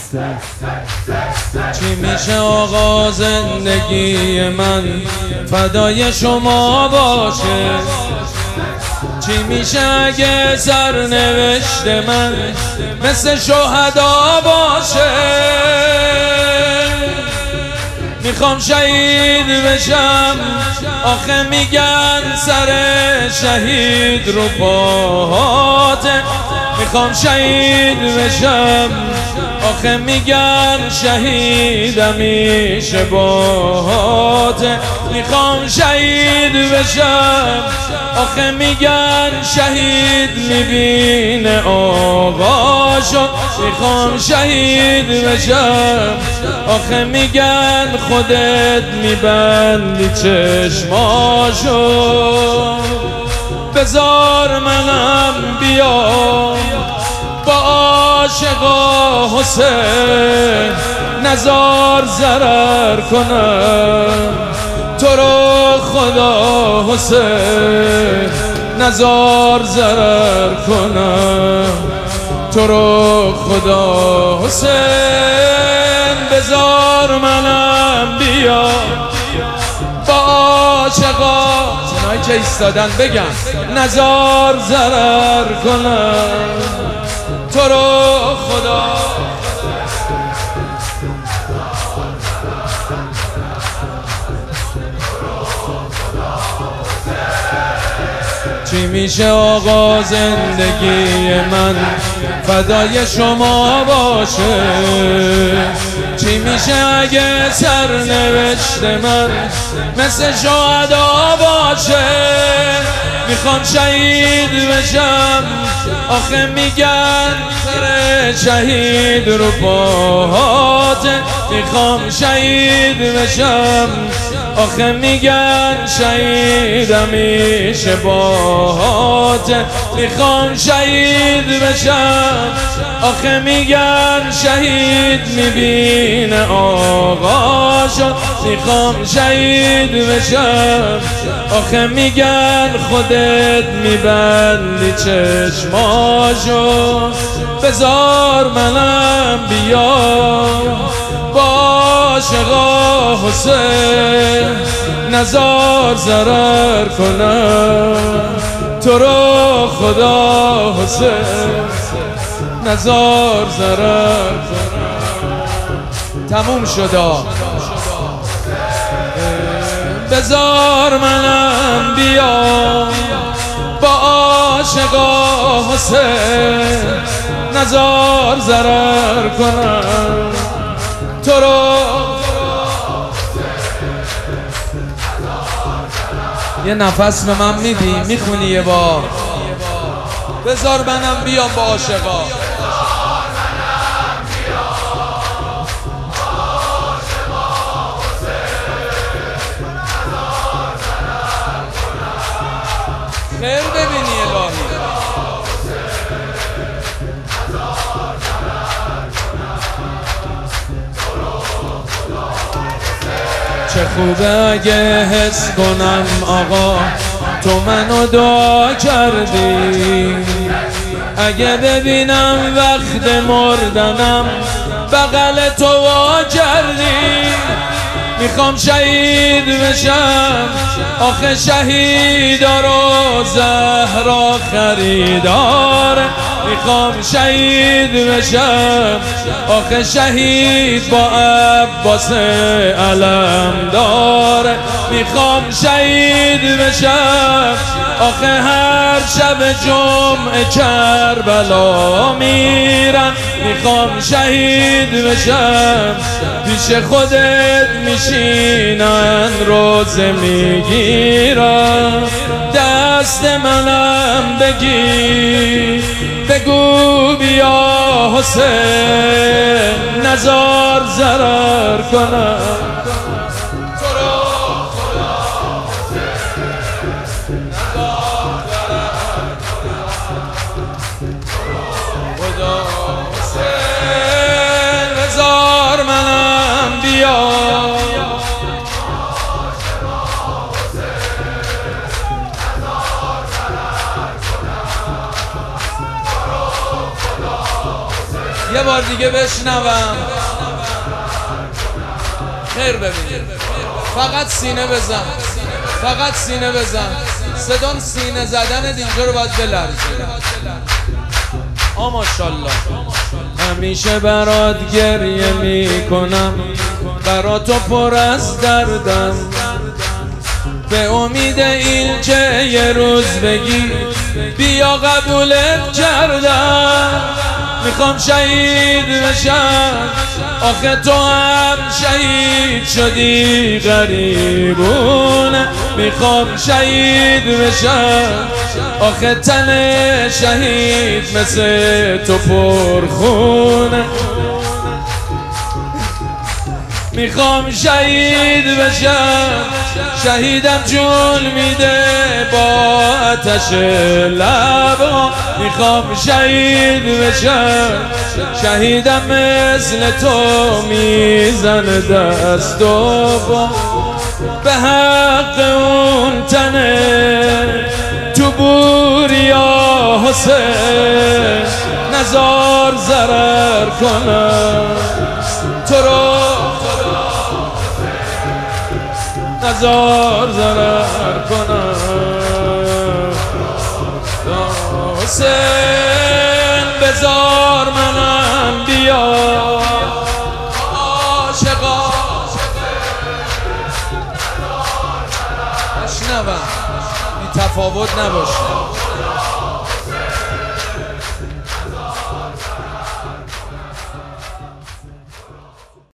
چی میشه آقا زندگی من فدای شما باشه؟ چی میشه اگه سرنوشت من مثل شهدا باشه؟ میخوام شهید بشم، آخه میگن سر شهید رو پاهاته. میخوام شهید بشم، آخه میگن شهید همیشه باهاته. میخوام شهید بشم، آخه میگن شهید میبینه آقاشو. میخوام شهید بشم، آخه میگن خودت میبندی چشماشو. بذار منم بیام با عاشقا حسین، نزار ضرر کنم تو رو خدا حسین، نزار ضرر کنم تو رو خدا حسین. بذار منم بیام با عاشقا، اونایی که ایستادن بگم نزار ضرر کنم تو رو خدا. چی میشه آقا زندگی من فدای شما باشه؟ چی میشه اگه سرنوشت من مثل شهدا باشه؟ میخوام شهید بشم، آخه میگن سر شهید رو پاهاته. میخوام شهید بشم، آخه میگن شهید همیشه باهاته. میخوام شهید بشم، آخه میگن شهید میبینه آقاشو. میخوام شهید بشم، آخه میگن خودت میبندی چشماشو. بذار منم بیام با عاشقا حسین، نزار ضرر کنم تو رو خدا حسین، نزار ضرر کنم. تموم شدا. بذار منم بیام با عاشقا حسین، نزار ضرر کنم تو رو. یه نفس به من میدی؟ میخونی یه بار؟ بذار منم بیام با عاشقا. خیر ببینی الهی. چه خوبه اگه حس کنم آقا تو منو دعا کردی، اگه ببینم وقت مردنم بغل تو وا کردی. میخوام شهید بشم، آخه شهیدا رو زهرا خریداره. میخوام شهید بشم، آخه شهید با عباس علم داره. میخوام شهید بشم، آخه هر شب جمعه کربلا میرم. میخوام شهید بشم، پیش خودت میشینن روزه میگیرم. دست منم بگی بگو بیا حسین، نزار ضرر کنم تو رو خدا حسین، نزار ضرر کنم خدا حسین. بذار منم بیا یه بار دیگه بشنوم. خیر ببینید، فقط سینه بزن، فقط سینه بزن. صدام سینه زدن اینجا رو باید بلرزه. ماشاءالله. همیشه برات گریه میکنم، برات تو پر از دردم، به امید این که یه روز بگی بیا قبولت کردم. میخوام شهید بشم، آخه تو هم شهید شدی غریبونه. میخوام شهید بشم، آخه تن شهید مثل تو پرخونه. میخوام شهید بشم، شهیدم جون میده با آتش لبا. میخوام شهید بشم، شهیدم مثل تو میزنه دست و با. به حق اون تنه تو بوریا حسین، نزار ضرر کنم تو رو، نزار ضرر کنم حسین. بذار منم بیا عاشقا بشنوم، بی تفاوت نباشه.